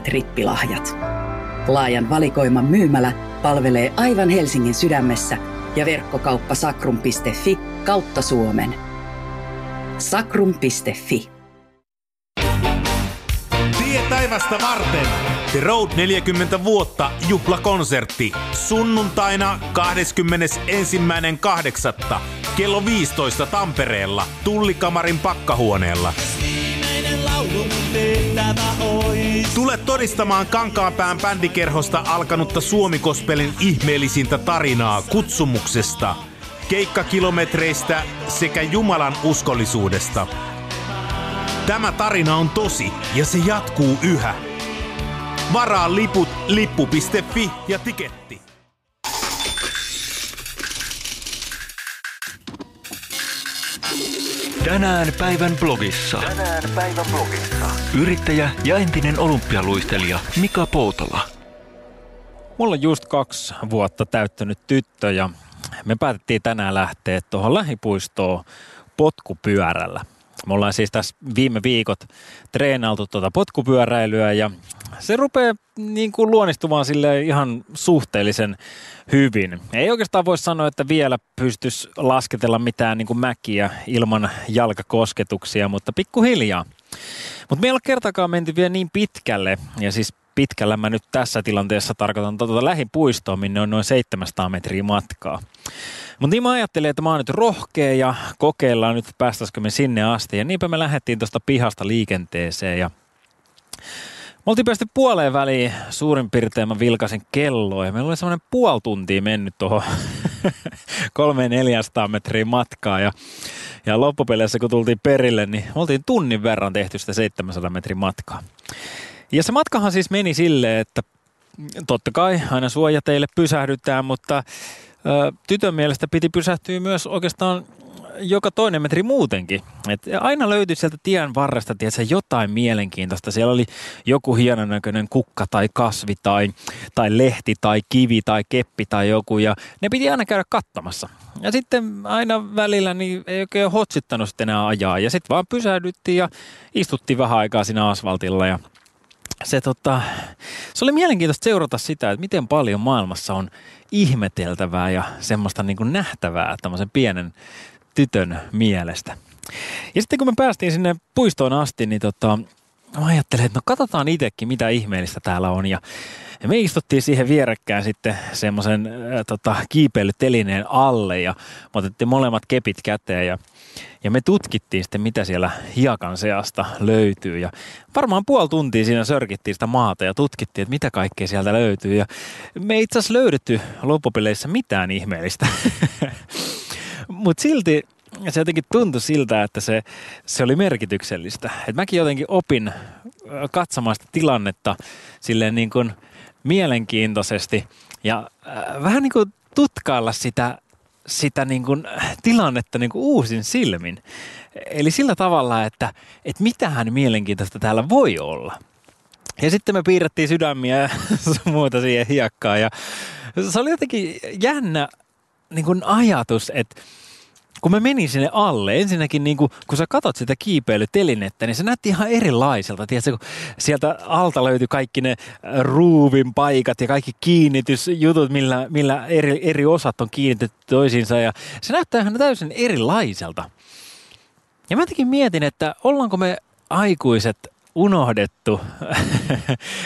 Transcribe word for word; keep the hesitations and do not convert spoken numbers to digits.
parhaat rippilahjat. Laajan valikoiman myymälä palvelee aivan Helsingin sydämessä ja verkkokauppa sakrum piste fi kautta Suomen. sakrum piste fi. Tie taivasta varten. The Road neljäkymmentä vuotta juhlakonsertti. Sunnuntaina kahdeskymmenesensimmäinen kahdeksatta kello viisitoista Tampereella Tullikamarin pakkahuoneella. Tule todistamaan Kankaanpään bändikerhosta alkanutta Suomi-gospelin ihmeellisintä tarinaa kutsumuksesta, keikkakilometreistä sekä Jumalan uskollisuudesta. Tämä tarina on tosi ja se jatkuu yhä. Varaa liput lippu piste fi ja tiketti. Tänään päivän blogissa. Tänään päivän blogissa. Yrittäjä ja entinen olympialuistelija Mika Poutala. Mulla on just kaksi vuotta täyttänyt tyttö ja me päätettiin tänään lähteä tuohon lähipuistoon potkupyörällä. Me ollaan siis tässä viime viikot treenailtu tuota potkupyöräilyä ja se rupeaa niin kuin luonnistumaan sille ihan suhteellisen hyvin. Ei oikeastaan voi sanoa, että vielä pystyisi lasketella mitään niin kuin mäkiä ilman jalkakosketuksia, mutta pikkuhiljaa. Mutta meillä on kertakaan menty vielä niin pitkälle, ja siis pitkällä mä nyt tässä tilanteessa tarkoitan tuota lähipuistoa, minne on noin seitsemänsataa metriä matkaa. Mutta niin mä ajattelin, että mä oon nyt rohkea ja kokeillaan nyt, päästäisikö me sinne asti. Ja niinpä me lähdettiin tuosta pihasta liikenteeseen ja me oltiin päästy puoleen väliin suurin piirtein, mä vilkasin kelloa ja meillä oli semmoinen puoli tuntia mennyt tuohon kolme neljäsataa metriä matkaa ja, ja loppupeleissä kun tultiin perille, niin me oltiin tunnin verran tehty sitä seitsemänsataa metrin matkaa. Ja se matkahan siis meni silleen, että totta kai aina suojateille pysähdytään, mutta ö, tytön mielestä piti pysähtyä myös oikeastaan joka toinen metri muutenkin. Et aina löytyi sieltä tien varresta tiedätkö, jotain mielenkiintoista. Siellä oli joku hienon näköinen kukka tai kasvi tai, tai lehti tai kivi tai keppi tai joku ja ne piti aina käydä katsomassa. Ja sitten aina välillä niin ei oikein hotsittanut sitten enää ajaa ja sitten vaan pysähdyttiin ja istuttiin vähän aikaa siinä asfaltilla ja Se, tota, se oli mielenkiintoista seurata sitä, että miten paljon maailmassa on ihmeteltävää ja semmoista niin kuin nähtävää tämmöisen pienen tytön mielestä. Ja sitten kun me päästiin sinne puistoon asti, niin tota, mä ajattelin, että no katsotaan itsekin, mitä ihmeellistä täällä on. Ja, ja me istuttiin siihen vierekkään sitten semmoisen äh, tota, kiipeilytelineen alle ja me otettiin molemmat kepit käteen ja Ja me tutkittiin sitten, mitä siellä hiekan seasta löytyy. Ja varmaan puoli tuntia siinä sörkittiin sitä maata ja tutkittiin, että mitä kaikkea sieltä löytyy. Ja me ei itse asiassa löydetty loppupeleissä mitään ihmeellistä. Mutta silti se jotenkin tuntui siltä, että se, se oli merkityksellistä. Et mäkin jotenkin opin katsomaan sitä tilannetta silleen niin kuin mielenkiintoisesti ja äh, vähän niin kuin tutkailla sitä sitä niin kuin tilannetta niin kuin uusin silmin. Eli sillä tavalla, että, että mitähän mielenkiintoista täällä voi olla. Ja sitten me piirrettiin sydämiä ja muuta siihen hiekkaan. Ja se oli jotenkin jännä niin kuin ajatus, että kun mä menin sinne alle, ensinnäkin niin kuin, kun sä katot sitä kiipeilytelinettä, niin se näytti ihan erilaiselta. Tiedätkö, kun sieltä alta löytyi kaikki ne ruuvin paikat ja kaikki kiinnitysjutut, millä, millä eri, eri osat on kiinnitetty toisiinsa. Ja se näyttää ihan täysin erilaiselta. Ja mä jotenkin mietin, että ollaanko me aikuiset unohdettu